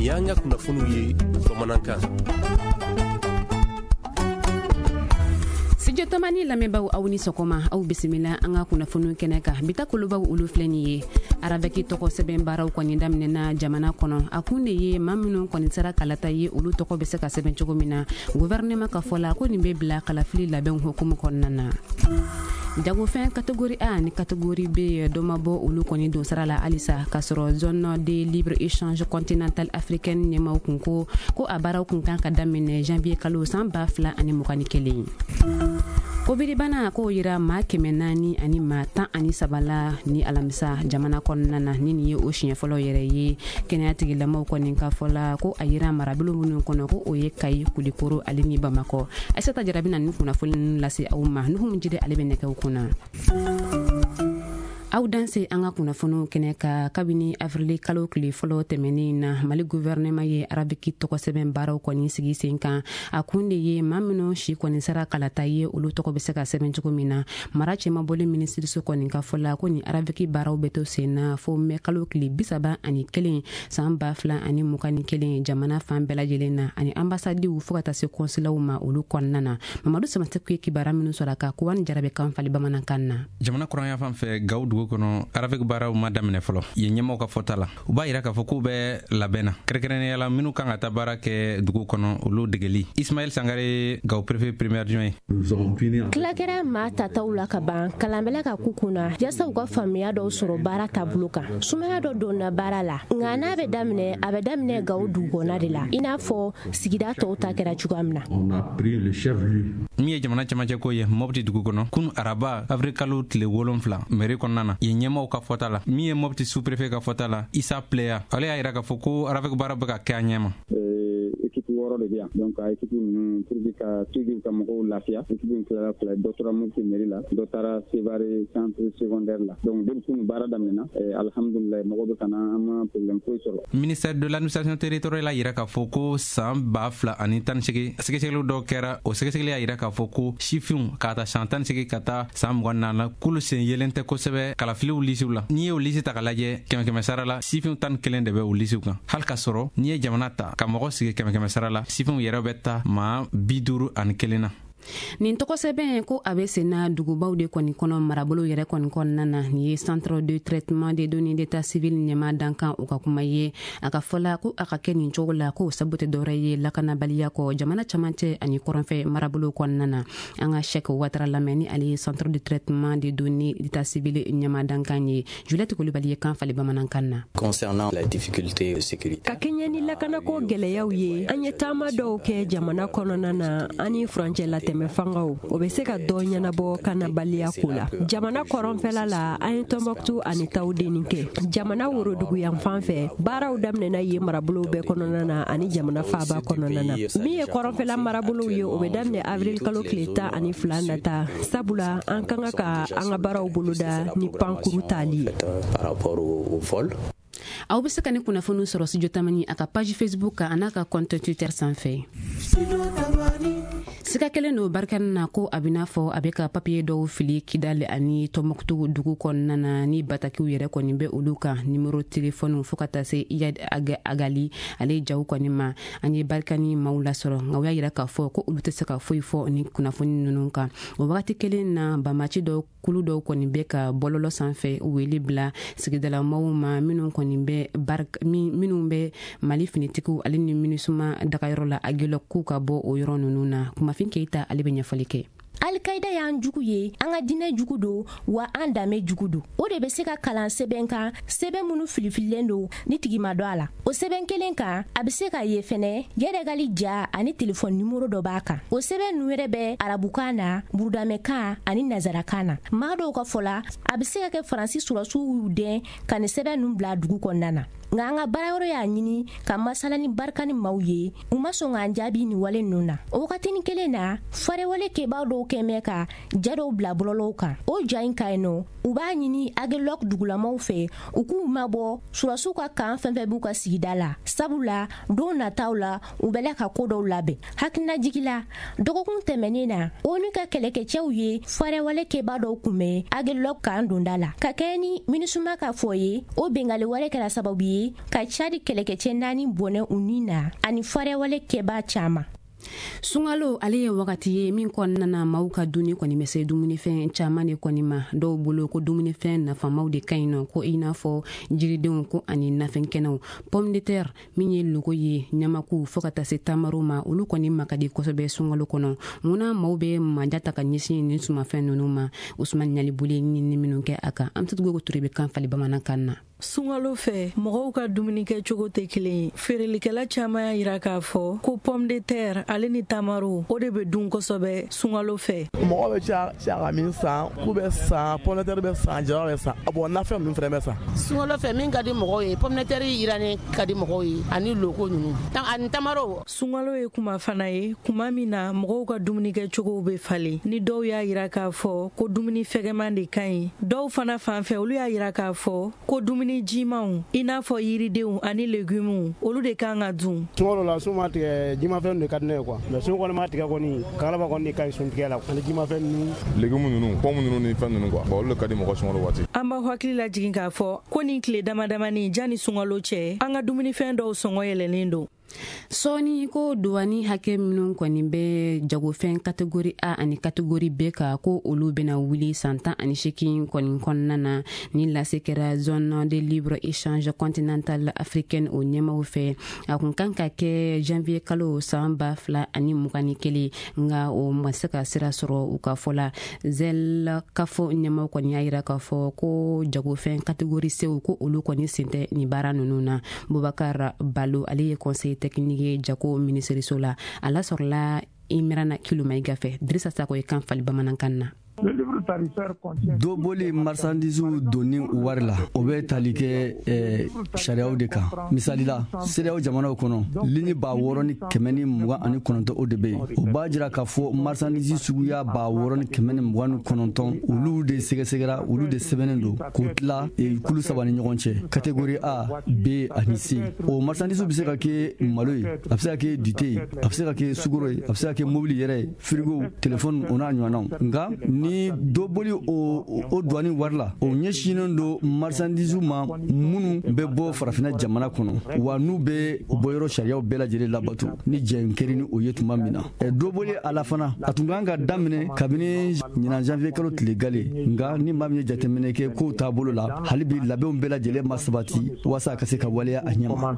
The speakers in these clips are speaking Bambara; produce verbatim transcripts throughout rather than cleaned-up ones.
ni y'an ka kunnafoniw ye bamanankan. Studio Tamani lamɛnbaaw aw ni sɔgɔma aw bisimila an ka kunnafoniw kɛnɛ kan bita kolobaw olu filɛ nin ye arabɛki tɔgɔ sɛbɛn baaraw kɔni daminɛna jamana kɔnɔ a kun de ye maa minnu kɔni sera kalata ye olu tɔgɔ bɛ se ka sɛbɛn cogo min na gouvernement ka fɔ la ko nin bɛ bila kalafili labɛn hukumu kɔnɔna na. Jagofɛn catégorie A ni catégorie B dɔ ma bɔ olu kɔni don sara la halisa ka sɔrɔ zone de libre échange continentale africaine ɲɛmaw kun ko ko a baaraw kun kan ka daminɛ janvier kalo san ba fila ani mugan ni kelen. Covid bana ko yira maa kɛmɛ naani ani maa tan ani saba la ni alamisa jamana kɔnɔna na ni nin ye o siɲɛ fɔlɔ yɛrɛ ye kɛnɛya tigilamɔgɔw kɔni ka fɔ la ko a yira marabolo minnu kɔnɔ ko o ye Kayi, Kulikoro ale ni Bamakɔ. Aisata Jarabi na ni kunnafoni ninnu lase aw ma Nuhu Minjide ale bɛ nɛgɛw kunna. Aw danse an ka kunnafoniw kɛnɛ ka kabini avril kalo tile fɔlɔ tɛmɛnen na Mali gouvernement ye arabiki tɔgɔ sɛbɛn baaraw kɔni sigi sen kan a kun de ye maa minnu si kɔni sera kalata ye olu tɔgɔ bɛ se ka sɛbɛn cogo min na mara cɛmabɔli minisiriso kɔni ka fɔ la ko ni arabiki baaraw bɛ to sen na fo mɛ kalo tile bi saba ani kelen san ba fila ani mugan ni kelen jamana fan bɛɛ lajɛlen na ani ambasadiw fo ka taa se kɔnsilaw ma olu kɔnɔna na Mamadu Samateko ye kibaruya minnu sɔrɔ ka Kuwani Jarabe kan fali bamanankan na. Jamana kɔrɔnya fan fɛ Gawo dugu kɔnɔ arabiki baaraw ma daminɛ fɔlɔ ye ɲɛmɔgɔw ka fɔta la u b'a yira k'a fɔ k'u bɛ labɛn na kɛrɛnkɛrɛnnenya la minnu kan ka taa baara kɛ dugu kɔnɔ olu degeli Ismaël Sangare Gawo préfet premier adjoint kilakɛra maa tataw la ka ban kalanbɛla ka ku kunna yasa u ka faamuya dɔw sɔrɔ baara taabolo kan sumaya dɔ donna baara la nka n'a bɛ daminɛ a bɛ daminɛ Gawo dugukɔnɔna de la i n'a fɔ sigida tɔw ta kɛra cogoya min na min ye jamana cɛmancɛ ko ye Mopti dugu kɔnɔ kunu araba avril kalo tile wolonfila mairie kɔnɔna na ye ɲɛmɔgɔw ka fɔta la min ye Mopti sous-préfet ka fɔta la Isa Pleya ale y'a yira k'a fɔ ko arabiki baara bɛ ka kɛ a ɲɛma. Équipe wɔɔrɔ de bɛ yan donc a équipe ninnu pour ka toujours ka mɔgɔw lafiya équipe in tilala fila dɔ tora Mopti mairie la dɔ taara Sevare centre secondaire la donc depuis ni baara daminɛna alhamdulilayi mɔgɔw bɛ ka na an ma problème foyi sɔrɔ. Ministère de l'administration territoriale a yira k'a fɔ ko san ba fila ani tan ni seegin sɛgɛsɛgɛliw dɔw kɛra o sɛgɛsɛgɛli y'a yira k'a fɔ ko sifinw k'a ta san tan ni seegin ka taa san mugan naani la k'olu sen yelen tɛ kosɛbɛ kalafiliw lisiw la n'i ye o lisi ta ka lajɛ kɛmɛ kɛmɛ sara la sifinw tan ni kelen de bɛ o lisiw kan hali ka sɔrɔ n'i ye jamana ta ka mɔgɔ sigi kɛmɛ kɛmɛ sara la sifinw yɛrɛ bɛ ta maa bi duuru ani kelen na. Nin tɔgɔ sɛbɛn ko a bɛ senna dugubaw de kɔni kɔnɔ marabolo yɛrɛ kɔni kɔnɔna na nin ye centre de traitement des données d'état civil ɲɛma dankan o ka kuma ye a ka fɔla ko a ka kɛ nin cogo la ko sabu tɛ dɔwɛrɛ ye lakanabaliya kɔ jamana camancɛ ani kɔrɔnfɛ marabolo kɔnɔna na an ka Cheick Ouattara lamɛn ni ale ye centre de traitement des données d'état civil ɲɛma dankan ye Juliette Kulibali ye kan fali bamanankan na. Concernant la difficulté de sécurité ka kɛɲɛ ni lakanako gɛlɛyaw ye an ye taama dɔw kɛ jamana kɔnɔna na ani furancɛ la tɛmɛ fangaw o bɛ se ka dɔ ɲɛnabɔ kanabaliya ko la jamana kɔrɔnfɛla la an ye Tɔnbɔkutu ani Tawudeni kɛ jamana worodugu yan fan fɛ baaraw daminɛna ye marabolow bɛɛ kɔnɔna na ani jamana faaba kɔnɔna na min ye kɔrɔnfɛla marabolow ye o bɛ daminɛ avril kalo tile tan ani fila nata sabula an kan ka an ka baaraw boloda ni pankuru tali aw bɛ se ka ni kunnafoni sɔrɔ Studio Tamani a ka page Facebook kan a n'a ka compte Twitter sanfɛ. Sika kelen no barikani na ko a bɛ n'a fɔ a bɛ ka papier dɔw fili Kidali ani Tɔnbɔkutu dugu kɔnɔna na ni batakiw yɛrɛ kɔni bɛ olu kan numéro téléphone fo ka taa se Iyad Agali ale jaw kɔni ma an ye barikani maaw lasɔrɔ nka u y'a yira k'a fɔ ko olu tɛ se ka foyi fɔ ni kunnafoni ninnu kan o wagati kelen na banbaci dɔw kulu dɔw kɔni bɛ ka bɔlɔlɔ sanfɛ wele bila sigidala maaw ma minnu kɔni bɛ minnu bɛ Mali finitigiw ale ni MINUSMA dagayɔrɔ la Agilɔ k'u ka bɔ o yɔrɔ ninnu na Kumafin Keita ale bɛ ɲɛfɔli kɛ. Al-Qaida y'an jugu ye an ka diinɛ jugu do wa an danbe jugu do o de bɛ se ka kalan sɛbɛn kan sɛbɛn minnu filifililen do ni tigi ma dɔn a la o sɛbɛn kelen kan a bɛ se ka ye fɛnɛ yɛrɛgali ja ani telefɔni nimoro dɔ b'a kan o sɛbɛn ninnu yɛrɛ bɛ arabukan na burudamɛkan ani nazarakan na maa dɔw ka fɔ la a bɛ se ka kɛ faransi surasiw y'u dɛn ka nin sɛbɛn ninnu bila dugu kɔnɔna na nka an ka baarayɔrɔ y'a ɲini ka masala ni barika ni maaw ye u ma sɔn k'an jaabi nin wale ninnu na o wagatinin kelen na farewale kɛbaaw dɔw kɛmɛ mɛ ka ja dɔw bila bɔlɔlɔw kan o ja in ka yen nɔ u b'a ɲini agilɔk dugulamaw fɛ u k'u mabɔ surasiw ka kan fɛn fɛn b'u ka sigida la sabula don nataw la u bɛla ka ko dɔw labɛn hakilina jigila dɔgɔkun tɛmɛnen na onu ka kɛlɛkɛcɛw ye farɛwale kɛba dɔw kunbɛn agilɔk kan donda la ka kɛ ni minisuma ka fɔ ye o bengali wale kɛra sababu ye ka cadi kɛlɛkɛcɛ naani bɔnɛ u ni na ani farɛwale kɛba caaman. Sungalo ale ye wagati ye min kɔnɔna na maaw ka duni kɔni bɛ se dumunifɛn caman de kɔni ma dɔw bolo ko dumunifɛn nafamaw de ka ɲi nɔ ko i n'a fɔ jiridenw ko ani nafɛnkɛnɛw pomme de terre min ye logo ye ɲamaku fɔ ka taa se tamaro ma olu kɔni ma ka di kosɛbɛ sungalo kɔnɔ munna maaw bɛ manja ta ka ɲɛsin nin sumafɛn ninnu ma Usman Ɲalibule ɲinini minnu kɛ a kan an bɛ tugu ko turi bɛ kan fali bamanankan na. Sungalo fɛ mɔgɔw ka dumuni kɛ cogo tɛ kelen ye feerelikɛla caman y'a yira k'a fɔ ko pomme de terre ale ni tamaro o de bɛ dun kosɛbɛ sungalo fɛ mɔgɔ bɛ ca ca min san k'u bɛ san pomme de terre bɛ san jaba bɛ san bon nafɛn ninnu fɛnɛ bɛ san sungalo fɛ min ka di mɔgɔw ye pomme de terre yirannen ka di mɔgɔw ye ani loko ninnu ani tamaro sungalo ye kuma fana ye kuma min na mɔgɔw ka dumuni kɛ cogow bɛ falen ni dɔw y'a yira k'a fɔ ko dumuni fɛgɛman de ka ɲi dɔw fana fanfɛ olu y'a yira k'a fɔ ko dumuni jimanw i n'a fɔ yiridenw ani légumes olu de kan ka dun sungalo la suma tigɛ jimafɛn de ka di ne ye quoi mais sun kɔni ma tigɛ kɔni kalaba kɔni ka sun tigɛ la ani jimafɛn ninnu légumes ninnu pomme ninnu ni fɛn ninnu quoi bon olu de ka di mɔgɔ sungalo waati an b'a hakili lajigin k'a fɔ ko nin tile damadamani jani sungalo cɛ an ka dumunifɛn dɔw sɔngɔ yɛlɛlen don sɔɔni ko douane hakɛ minnu kɔni bɛ jagofɛn catégorie A ani catégorie B ka ko olu bɛna wuli san tan ani seegin kɔni kɔnɔna na ni lase kɛra zone de libre échange continentale africaine o ɲɛmaw fɛ a kun kan ka kɛ janvier kalo san ba fila ani mugan ni kelen nka o ma se ka sira sɔrɔ u ka fɔ la zel kafo ɲɛmaw kɔni y'a yira k'a fɔ ko jagofɛn catégorie C ko olu kɔni sen tɛ nin baara ninnu na Bubakar Balo ale ye conseiller technique jako ministeriso la ala sɔrɔla Imrana Kilomaiga fɛ Drissa Sako ye kan fali bamanankan na. Doboli marchandise donni wari la o bɛ tali kɛ eh, sariyaw de kan misali la sereyaw jamanaw kɔnɔ ligne ba wɔɔrɔ ni kɛmɛ ni mugan ani kɔnɔntɔn o de bɛ yen o b'a jira k'a fɔ marchandise suguya ba wɔɔrɔ ni kɛmɛ ni mugan ni kɔnɔntɔn olu de sɛgɛsɛgɛra olu de sɛbɛnnen don k'o tila eh, kulu saba ni ɲɔgɔn cɛ catégorie A B ani C o marchandise bɛ se ka kɛ malo ye a bɛ se ka kɛ dite ye a bɛ se ka kɛ sukaro ye a bɛ se ka kɛ mobili yɛrɛ ye frigo téléphone o n'a ɲɔgɔnnaw nka ni dɔ boli o o douane wari la o ɲɛsinnen don marchandise ma minnu bɛ bɔ farafinna jamana kɔnɔ wa n'u bɛ bɔyɔrɔ sariyaw bɛɛ lajɛlen labato ni jɛn kɛri ni o ye tuma min na dɔ boli a la fana a tun kan ka daminɛ kabini ɲinan janvier kalo tile gale nka ni maa min ye jateminɛ kɛ kow taabolo la hali bi labɛnw bɛɛ lajɛlen ma sabati walasa a ka se ka waleya a ɲɛma.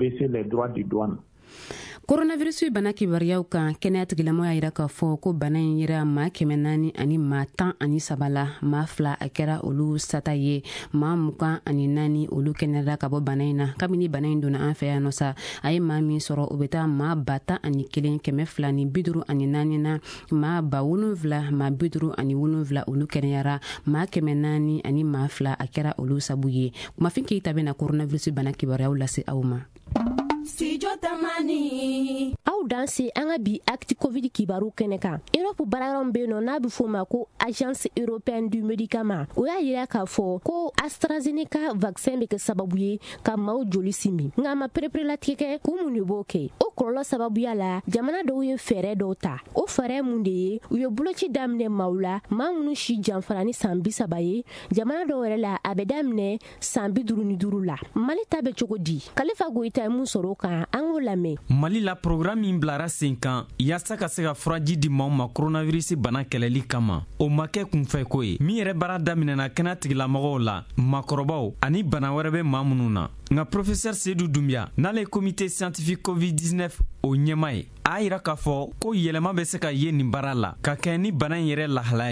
Coronavirus bana kibariyaw kan kɛnɛya tigilamɔgɔw y'a yira k'a fɔ ko bana in yera maa kɛmɛ naani ani maa tan ani saba la maa fila a kɛra olu sata ye maa mugan ani naani olu kɛnɛyara ka bɔ bana in na kabini bana in donna an fɛ yan nɔ sa a ye maa min sɔrɔ o bɛ taa maa ba tan ani kelen kɛmɛ fila ni bi duuru ani naani na maa ba wolonwula maa bi duuru ani wolonwula olu kɛnɛyara maa kɛmɛ naani ani maa fila a kɛra olu sabu ye kumafin keyita bɛna coronavirus bana kibariyaw lase aw ma. Studio Tamani. Aw danse an ka bi acte covid kibaru kɛnɛ kan Europe baarayɔrɔ bɛ yen nɔ n'a bɛ f'o ma ko agence européenne du médicament o y'a yira k'a fɔ ko AstraZeneca vaccin bɛ kɛ sababu ye ka maaw joli simi nka a ma pereperelatigɛ kɛ kun mun de b'o kɛ o kɔlɔlɔ sababuya la jamana dɔw ye fɛɛrɛ dɔw ta o fɛɛrɛ mun de ye u ye boloci daminɛ maaw la maa minnu si janfara ni san bi saba ye jamana dɔw yɛrɛ la a bɛ daminɛ san bi duuru ni duuru la Mali ta bɛ cogo di Kalifa Goyita ye mun sɔrɔ kan an k'o lamɛn. Mali la programme min bilara sen kan yaasa ka se ka furaji di maaw ma coronavirus bana kɛlɛli kama o ma kɛ kunfɛ ko ye min yɛrɛ baara daminɛna kɛnɛ tigilamɔgɔw la maakɔrɔbaw ani bana wɛrɛ bɛ maa minnu na nka professeur Seydou Doumbia n'ale comité scientifique covid dix-neuf o ɲɛma ye a yira k'a fɔ ko yɛlɛma bɛ se ka ye nin baara la ka kɛ ni bana in yɛrɛ lahala ye. Ce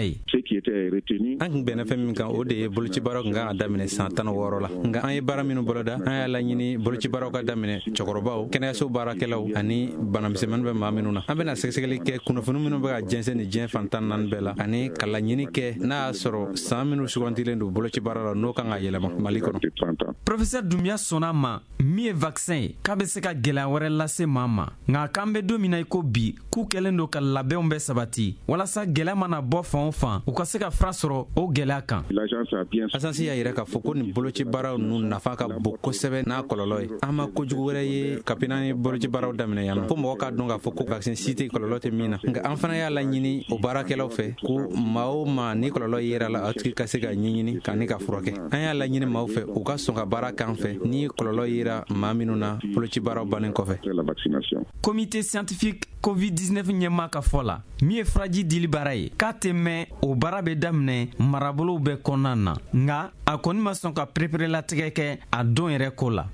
qui était retenu. An bena fɛn min kan o de ye boloci baaraw kan ka daminɛ san tan wɔɔrɔ la nka an ye baara minnu boloda an y'a laɲini boloci baaraw ka daminɛ cɛkɔrɔbaw kɛnɛyaso baarakɛlaw ani banamisɛnmani bɛ maa minnu na an bɛna sɛgɛsɛgɛli kɛ kunnafoni minnu bɛ ka jɛnsɛn ni diɲɛ fan tan naani bɛɛ la ani ka laɲini kɛ n'a y'a sɔrɔ san minnu sugantilen don boloci baara la n'o kan ka yɛlɛma mali kɔnɔ. Professeur Dumbuya sɔnna ma min ye vaccin ye k'a bɛ se ka gɛlɛya wɛrɛ lase maa ma nka k'an bɛ don min na i ko bi k'u kɛlen don ka labɛnw bɛɛ sabati walasa gɛlɛya mana bɔ fan o fan u ka se ka fura sɔrɔ o gɛlɛya kan. asansi y'a yira k'a fɔ ko nin boloci baaraw ninnu nafa ka bon kosɛbɛ n'a kɔlɔlɔ ye an ma kojugu wɛrɛ ye kapi n'an ye boloci baaraw daminɛ yan nɔ fo mɔgɔ k'a dɔn k'a fɔ ko vaccin si tɛ kɔlɔlɔ tɛ min na nka an fana y'a laɲini o baarakɛlaw fɛ ko maa o maa ni kɔlɔlɔ yera la a tigi ka se ka ɲɛɲini ka ni ka furakɛ an y'a laɲini maaw fɛ u ka sɔn ka baara k'an fɛ ni kɔlɔlɔ yera maa minnu na boloci baaraw bannen kɔfɛ. Comité scientifique covid dix-neuf ɲɛmaa ka fɔ la min ye furaji dili baara ye k'a tɛ mɛn o baara bɛ daminɛ marabolow bɛɛ kɔnɔna na nka a kɔni ma sɔn ka pereperelatigɛ kɛ a don yɛrɛ ko la.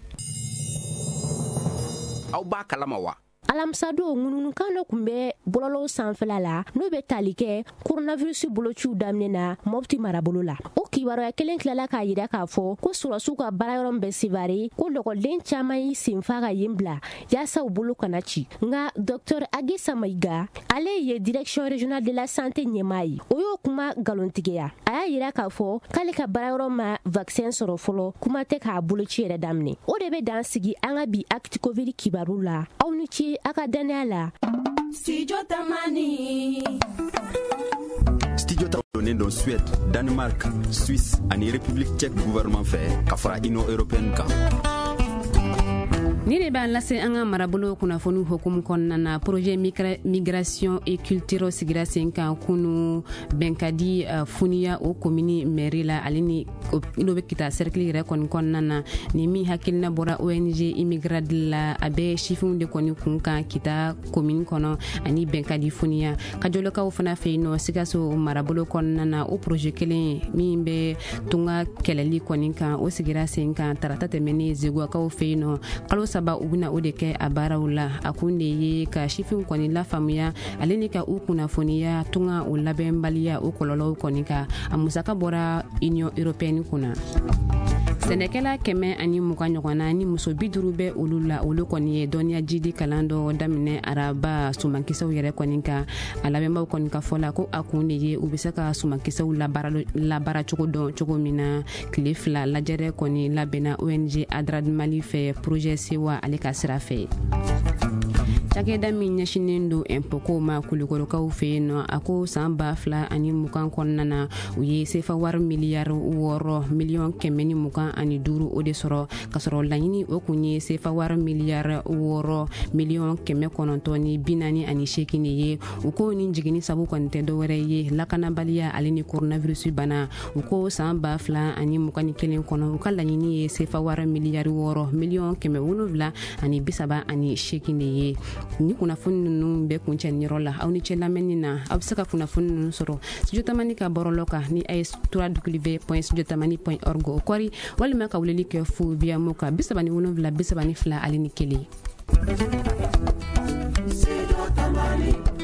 Aw b'a kalama wa? Alamsadon ŋununukan dɔ kun bɛ bɔlɔlɔw sanfɛla la n'o bɛ tali kɛ coronavirus bolociw daminɛ na Mopti marabolo la. O kibaruya kelen tilala k'a yira k'a fɔ ko sɔrɔsiw ka baarayɔrɔ bɛ Sevare ko lɔgɔden caman y'i senfa ka yen bila yaasa u bolo kana ci. Nka Docteur Agisa Mayiga ale ye direction régionale de la santé ɲɛmaa ye. O y'o kuma galontigiya. A y'a yira k'a fɔ k'ale ka baarayɔrɔ ma vaccin sɔrɔ fɔlɔ kuma tɛ k'a boloci yɛrɛ daminɛ. O de bɛ dan sigi an ka bi acte covid kibaru la. Aw ni ci a ka danaya la. Studio Tamani. Studio Tamani don Suède, Danemark, Suisse ani République tchèque gouvernement fɛ ka fara Union européenne kan. Ni de b'a lase an ka marabolo kunnafoni hukumu kɔnɔna na projet migration et culture sigira sen kan kunu bɛnkadi uh, funiya o komini mairie la ale ni n'o bɛ kita cercle yɛrɛ kɔni kɔnɔna na ni min hakilina bɔra O N G immigrant la a bɛ sifinw de kɔni kun kan kita komini kɔnɔ ani bɛnkadi funiya ka jɔlɔkaw fana fɛ yen nɔ Sikaso marabolo kɔnɔna na o projet kelen min bɛ tunga kɛlɛli kɔni kan o sigira sen kan tarata tɛmɛnen Zeguwakaw fɛ yen nɔ kalo saba u bɛna o de kɛ a baaraw la a kun de ye ka sifinw kɔni lafaamuya ale ni ka u kunnafoniya tunga o labɛnbaliya o kɔlɔlɔw kɔni kan a musaka bɔra Union européenne kunna. Sɛnɛkɛla kɛmɛ ani mugan ɲɔgɔnna ni muso bi duuru bɛ olu la olu kɔni ye dɔnniya jidi kalan dɔ daminɛ araba sumankisɛw yɛrɛ kɔni kan a labɛnbaw kɔni ka fɔ la ko a kun de ye u bɛ se ka sumankisɛw labara cogo dɔn cogo min na tile fila lajɛrɛ kɔni labɛnna O N G Adrad Mali fɛ projet sewa ale ka sira fɛ. Cakɛda min ɲɛsinen don impôt ma Kulikorokaw fɛ yen nɔ a ko san ba fila ani mugan kɔnɔna na u ye sefa wari miliyari wɔɔrɔ miliyɔn kɛmɛ ni mugan ani duuru o de sɔrɔ ka sɔrɔ laɲini o kun ye sefa wari miliyari wɔɔrɔ miliyɔn kɛmɛ kɔnɔntɔn ni bi naani ani seegin de ye u ko ni jiginni sabu kɔni tɛ dɔwɛrɛ ye lakanabaliya ale ni coronavirus bana u ko san ba fila ani mugan ni kelen kɔnɔ u ka laɲini ye sefa wari miliyari wɔɔrɔ miliyɔn kɛmɛ wolonwula ani bi saba ani seegin de ye. Ni kunnafoni ninnu bɛ kuncɛniyɔrɔ la aw ni cɛ lamɛnni na aw bɛ se ka kunnafoni ninnu sɔrɔ Studio Tamani ka bɔrɔlɔ kan ni a ye w point studio tamani point org o kɔri walima ka weleli kɛ fu via mo kan bi saba ni wolonwula bi saba ni fila ale ni kelen. Studio Tamani.